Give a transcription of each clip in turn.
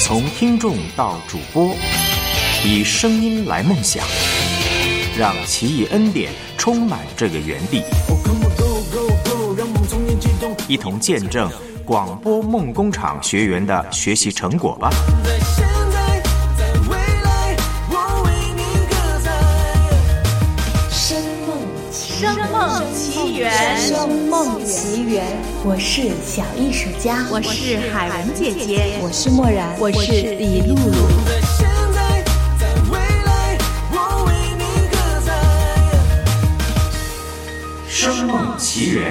从听众到主播，以声音来梦想，让奇异恩典充满这个园地，一同见证广播梦工厂学员的学习成果吧。 声梦奇缘， 声梦奇缘，我是小艺术家， 我是海文姐姐， 我是默然， 我是李露露。 声梦奇缘，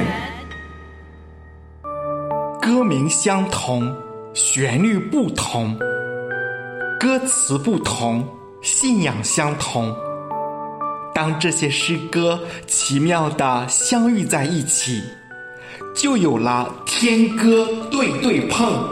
歌名相同，旋律不同，歌词不同，信仰相同。当这些诗歌奇妙地相遇在一起，就有了天歌对对碰。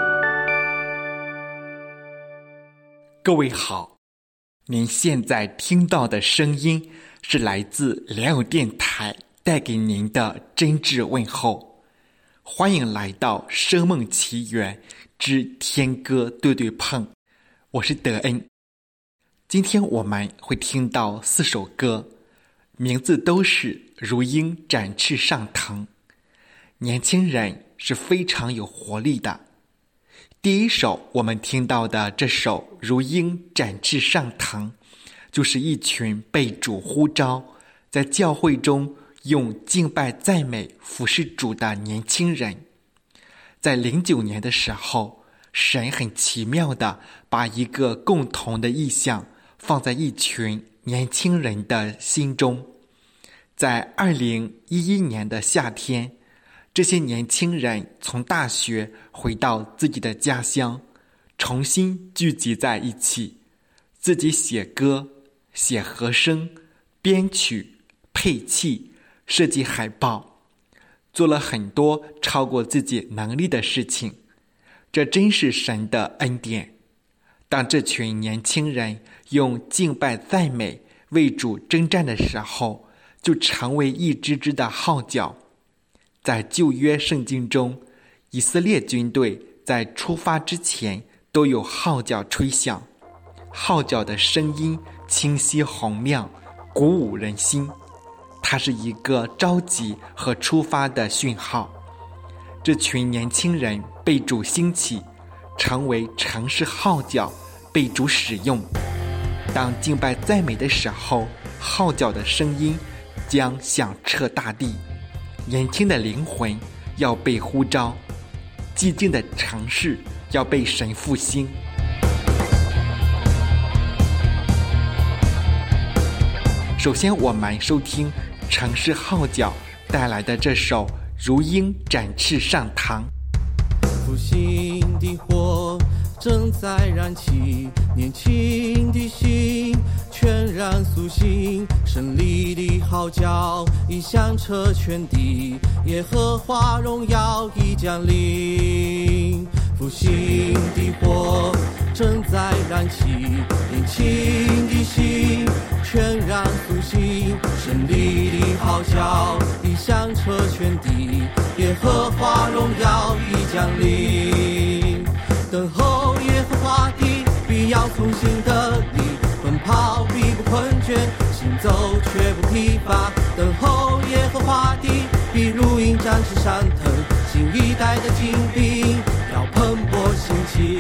各位好，您现在听到的声音是来自良友电台带给您的真挚问候，欢迎来到声梦奇缘之天歌对对碰，我是德恩。今天我们会听到4首歌，名字都是如鹰展翅上腾，年轻人是非常有活力的。第一首我们听到的这首如鹰展翅上腾，就是一群被主呼召在教会中用敬拜赞美服侍主的年轻人。在09年的时候，神很奇妙地把一个共同的意向放在一群年轻人的心中。在2011年的夏天，这些年轻人从大学回到自己的家乡，重新聚集在一起，自己写歌、写和声、编曲、配器、设计海报，做了很多超过自己能力的事情。这真是神的恩典。当这群年轻人用敬拜赞美为主征战的时候，就成为一支支的号角。在旧约圣经中，以色列军队在出发之前都有号角吹响，号角的声音清晰洪亮，鼓舞人心。它是一个召集和出发的讯号。这群年轻人被主兴起，成为城市号角，被主使用。当敬拜赞美的时候，号角的声音将响彻大地，年轻的灵魂要被呼召，寂静的城市要被神复兴。首先我们收听城市号角带来的这首如鹰展翅上腾。 复兴的火正在燃起，年轻的心全然苏醒，胜利的号角已响彻全地，耶和华荣耀已降临。复兴的火正在燃起，年轻的心全然苏醒，胜利的号角已响彻全地，耶和华荣耀已降临。等候耶和华的必要从心得力，奔跑必不困倦，行走却不疲乏。等候耶和华的必如鹰展翅上腾，新一代的精兵要蓬勃兴起。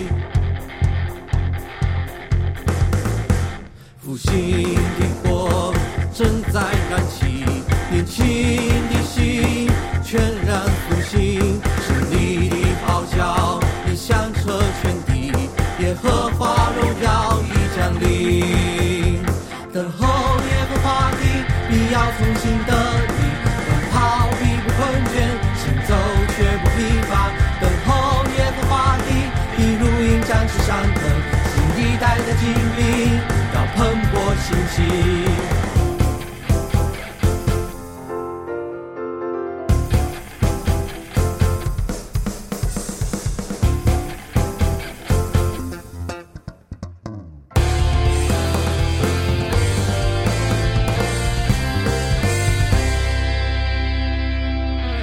复兴的火正在燃起，年轻的心全然苏醒，胜利的号角已响彻全地，耶和华荣耀已降临。等候耶和华的必要从心得力，奔跑必不困倦，行走却不疲乏。等候耶和华的必如鹰展翅上腾，新一代的精兵要蓬勃兴起。不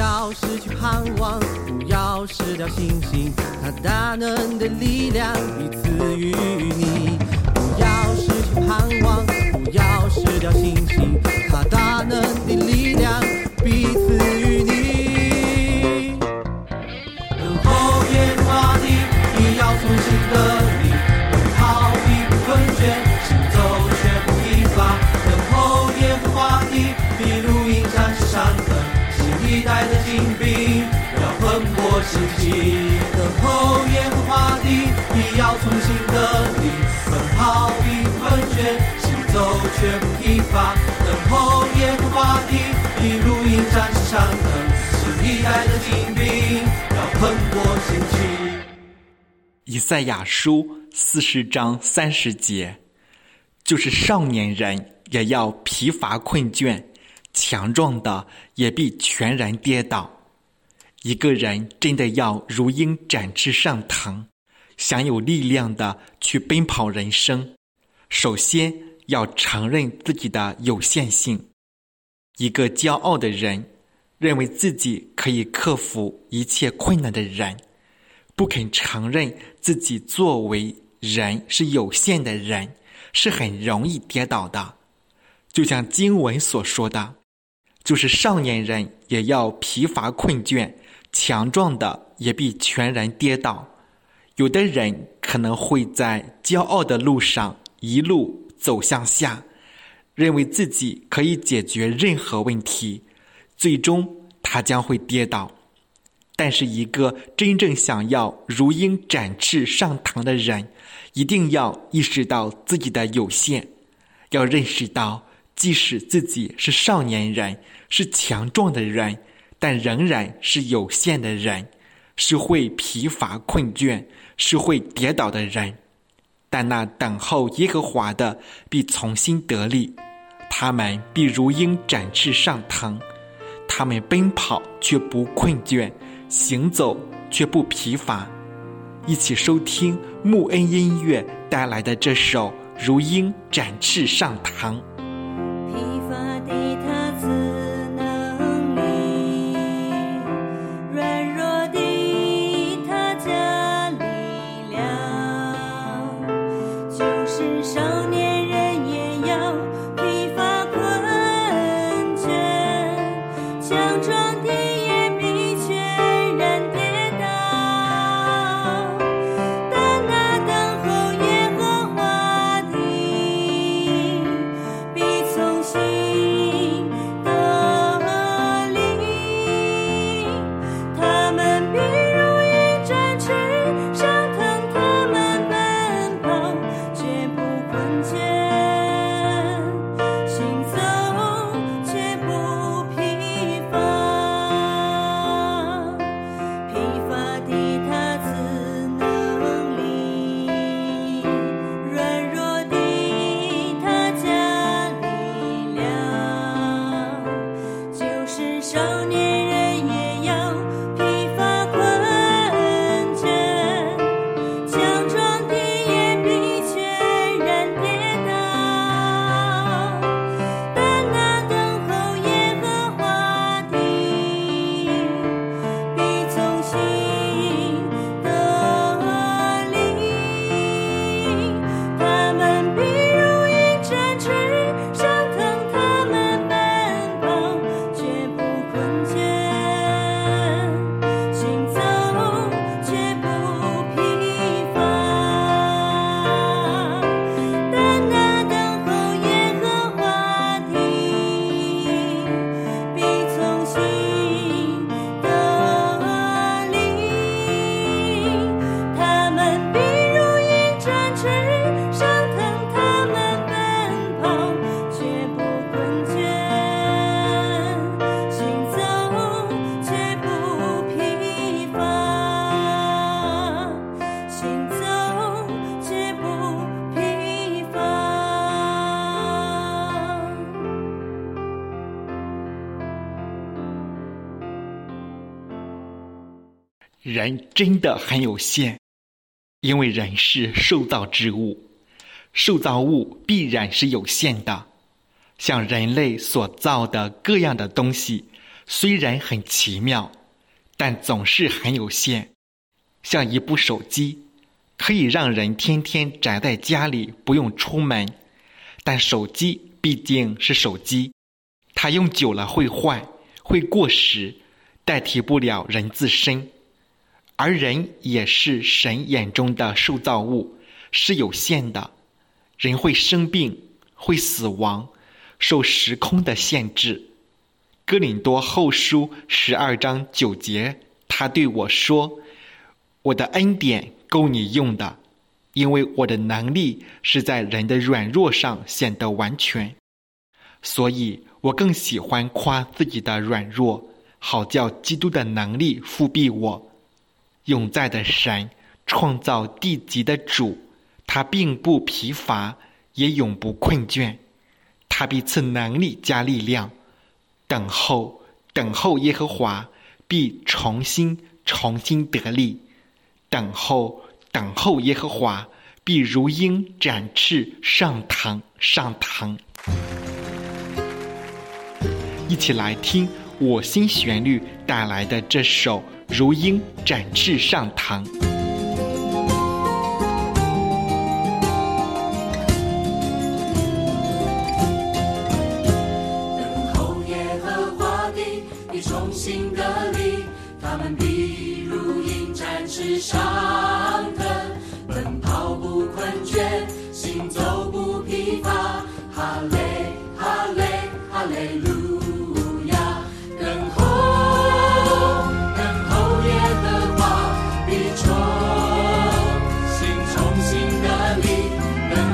要失去盼望，不要失掉信心，他大能的力量必赐予你。不要失去盼望，不要失掉信心，他大能的力量必赐予你。等候耶和华的，你要从心得力，奔跑必不困倦，行走却不疲乏。等候耶和华的，比如鹰展翅上腾，新一代的精兵要魂魄兴起。等候耶和华的，你要从心得力，奔跑必不困倦，行走却不疲乏。等候耶和华的，比如鹰展翅上腾，新一代的精兵要魂魄兴起。 以赛亚书40章30节，就是少年人也要疲乏困倦，强壮的也必全然跌倒。一个人真的要如鹰展翅上腾，想有力量的去奔跑人生，首先要承认自己的有限性。一个骄傲的人，认为自己可以克服一切困难的人，不肯承认自己作为人是有限的人，是很容易跌倒的。就像经文所说的，就是少年人也要疲乏困倦，强壮的也必全然跌倒。有的人可能会在骄傲的路上一路走向下，认为自己可以解决任何问题，最终他将会跌倒。但是一个真正想要如鹰展翅上腾的人，一定要意识到自己的有限，要认识到即使自己是少年人，是强壮的人，但仍然是有限的人，是会疲乏困倦，是会跌倒的人。但那等候耶和华的必从心得力，他们必如鹰展翅上腾，他们奔跑却不困倦，行走却不疲乏。一起收听穆恩音乐带来的这首《如鹰展翅上腾》。 疲乏的他赐能力，软弱的他加力量，就是少年人也要疲乏困倦，强壮的也必全然跌倒。但那等候耶和华的，必从心得力，他们必如鹰展翅上腾，他们奔跑却不困倦，行走却不疲乏。疲乏的他赐能力，软弱的他加力量，就是少年人也要疲乏困倦，强壮的也必全然跌倒。但那等候耶和华的，必从心得力，他们必如鹰展翅上腾，他们奔跑却不困倦，行走却不疲乏。但那等候耶和华的，必从心得力，他们必如鹰展翅上腾，他们奔跑却不困倦，行走却不疲乏，行走却不疲乏。 人真的很有限，因为人是受造之物，受造物必然是有限的。像人类所造的各样的东西， 虽然很奇妙，但总是很有限。像一部手机，可以让人天天宅在家里不用出门，但手机毕竟是手机，它用久了会坏，会过时，代替不了人自身。而人也是神眼中的受造物，是有限的。人会生病，会死亡，受时空的限制。哥林多后书12章9节，他对我说，我的恩典够你用的，因为我的能力是在人的软弱上显得完全。所以我更喜欢夸自己的软弱，好叫基督的能力复庇我。永在的神，创造地极的主，他并不疲乏，也永不困倦。他必赐能力加力量，等候耶和华，必重新得力。等候耶和华，必如鹰展翅上腾。一起来听我心旋律带来的这首如鹰展翅上腾。 等候耶和华的必重新得力，他们必如鹰展翅上腾，奔跑不困倦，行走不疲乏。哈雷哈雷哈雷路亚！等候耶和华，必重新得力。等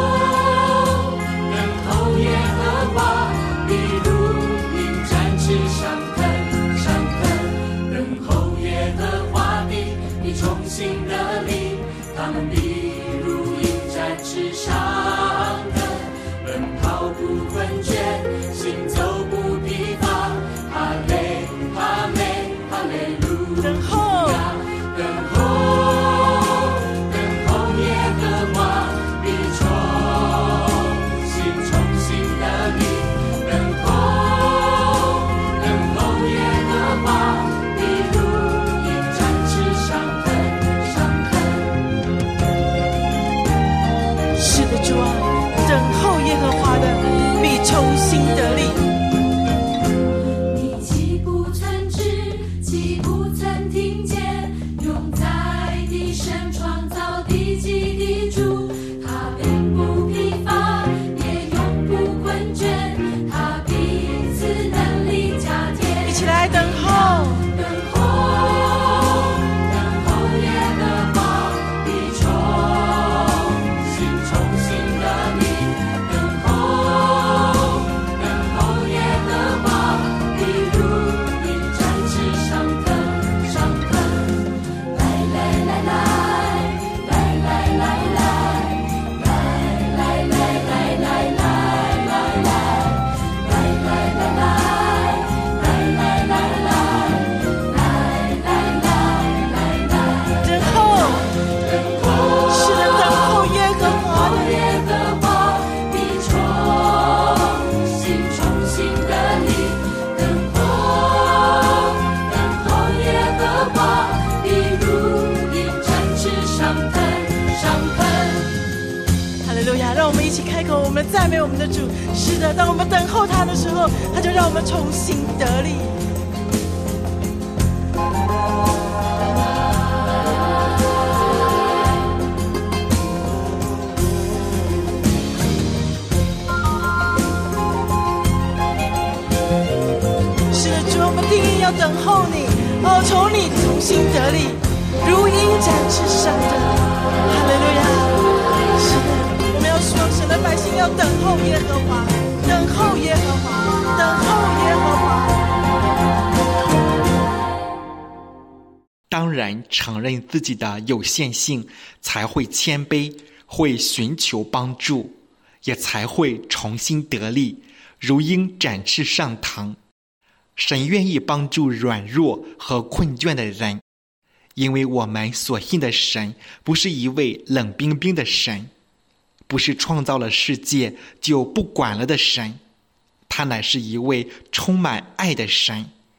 候耶和华，必如鹰展翅上腾。等候耶和华的必重新得力，他们必如鹰展翅上腾，奔跑不困倦，行走不疲乏。哈雷哈雷哈雷路亚！等候耶和华，必重新得力。等候耶和华，必如鹰展翅上腾。 是的，主啊，等候耶和华的必重新得力。 你岂不曾知，岂不曾听见，永在的神创造地极的主，他并不疲乏，也永不困倦，他彼此能力加添。 一起来等候耶和华，必重新得力。等候耶和华，必如鹰展翅上腾。 等候，是的，等候耶和华的。 耶和华必重新得力。等候耶和华，必如鹰展翅上腾。 哈利路亚！让我们一起开口，我们赞美我们的主。是的，当我们等候他的时候，他就让我们重新得力。是的，主，我们定义要等候你，从你重新得力，如鹰展翅上腾。哈利路亚！是的，我们要说，神的百姓要等候耶和华，等候耶和华，等候耶和华。 当然承认自己的有限性，才会谦卑，会寻求帮助，也才会重新得力，如鹰展翅上腾。神愿意帮助软弱和困倦的人，因为我们所信的神不是一位冷冰冰的神，不是创造了世界就不管了的神，他乃是一位充满爱的神。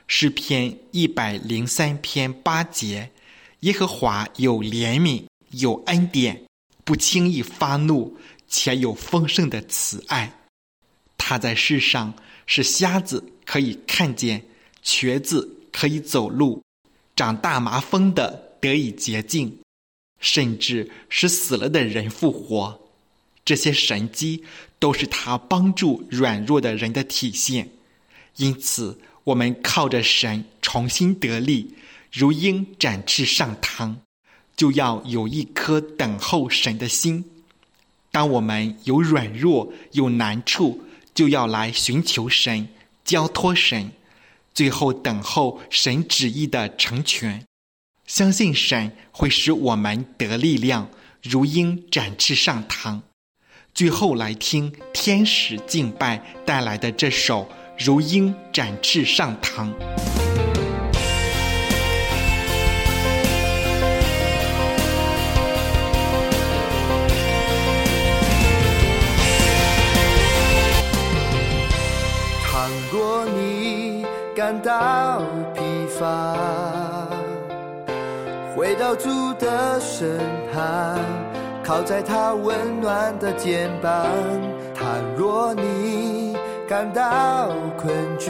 诗篇103篇8节，耶和华有怜悯，有恩典，不轻易发怒，且有丰盛的慈爱。他在世上使瞎子可以看见，瘸子可以走路，长大麻风的得以洁净，甚至使死了的人复活。这些神迹都是他帮助软弱的人的体现。因此我们靠着神重新得力，如鹰展翅上腾，就要有一颗等候神的心。当我们有软弱有难处，就要来寻求神，交托神，最后等候神旨意的成全。相信神会使我们得力量，如鹰展翅上腾。最后来听天使敬拜带来的这首如鹰展翅上腾。 倘若你感到疲乏，回到主的身旁，靠在他温暖的肩膀。倘若你感到困倦，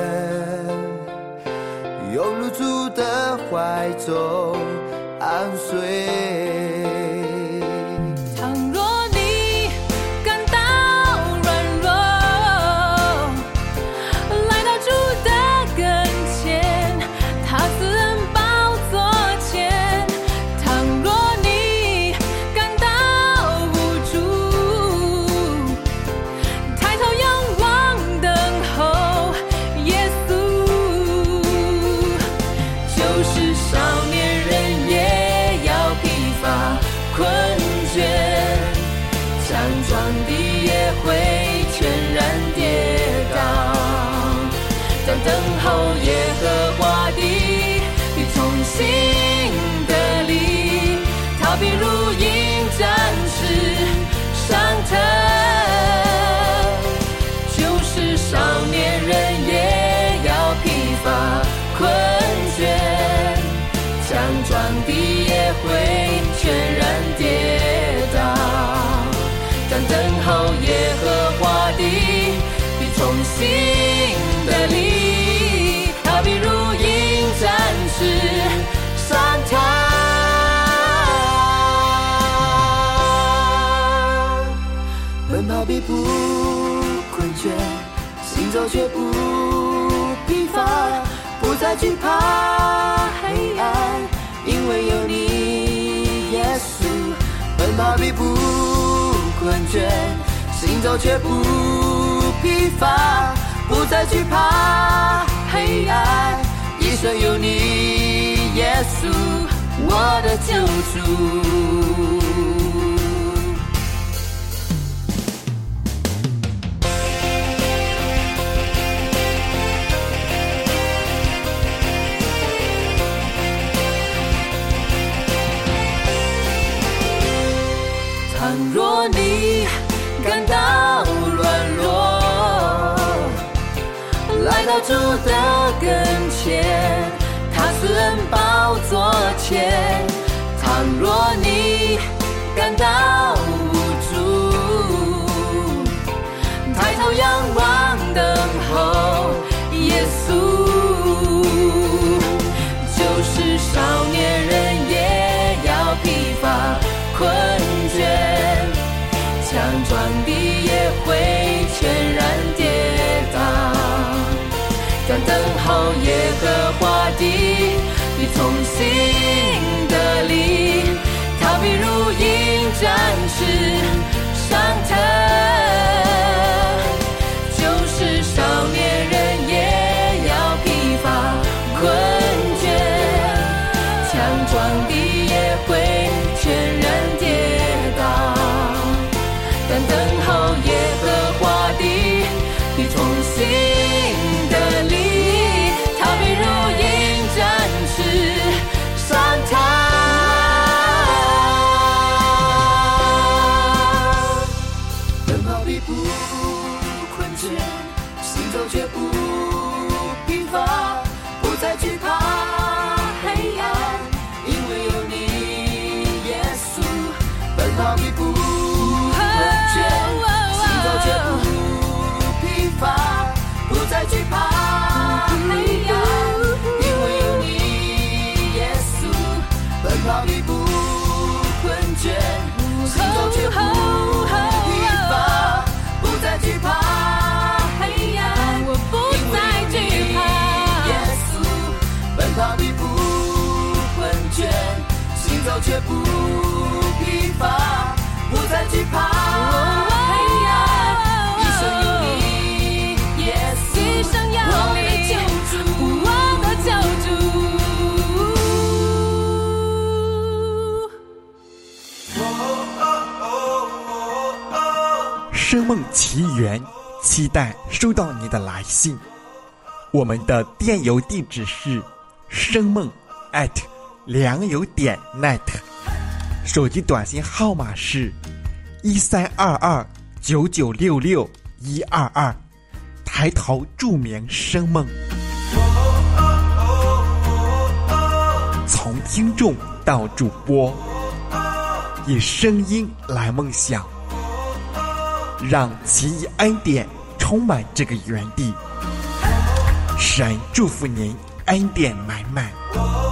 涌入主的怀中安睡。 倘若你感到软弱，来到主的跟前，他慈恩宝座前。倘若你感到无助，抬头仰望等候耶稣。就是少年人也要疲乏困倦，强壮的也会全然跌倒。但等候耶和华的，必重新得力，他必如鹰展翅上腾。就是少年人也要疲乏困倦，强壮的也会全然跌倒。但等候耶和华的，必重新得力，他必如鹰展翅上腾。 奔跑必不困倦，行走却不疲乏，不再惧怕黑暗，因为有你耶稣。奔跑必不困倦，行走却不疲乏，不再惧怕黑暗，一生有你耶稣，我的救主。 倘若你感到软弱，来到主的跟前，他慈恩宝座前。倘若你感到无助，抬头仰望等候耶稣。就是少年人也要疲乏困倦，强壮的也会全然跌倒。但等候耶和华的，必重新得力，他必如鹰展翅上腾。就是少年人也要疲乏困倦，强壮的也会全然跌倒。但等候耶和华的，必重新得力，他必如鹰展翅上腾。 走却不疲乏，不再惧怕。一生有你，耶稣，我的救主，我的救主。 声梦奇缘，期待收到你的来信。我们的电邮地址是声梦良友.net， 手机短信号码是132299662122，抬头注明声梦。从听众到主播，以声音来梦想，让奇异恩典充满这个园地。神祝福您恩典满满。